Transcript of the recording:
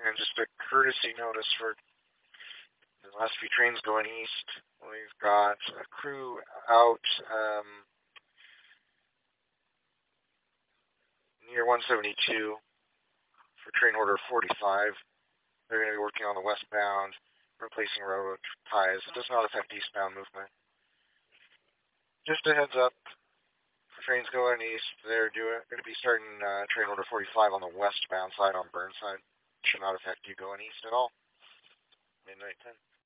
And just a courtesy notice for the last few trains going east. We've got a crew out near 172 for train order 45. They're going to be working on the westbound, replacing railroad ties. It does not affect eastbound movement. Just a heads up for trains going east. They're going to be starting train order 45 on the westbound side on Burnside. Should not affect you going east at all. Midnight 10.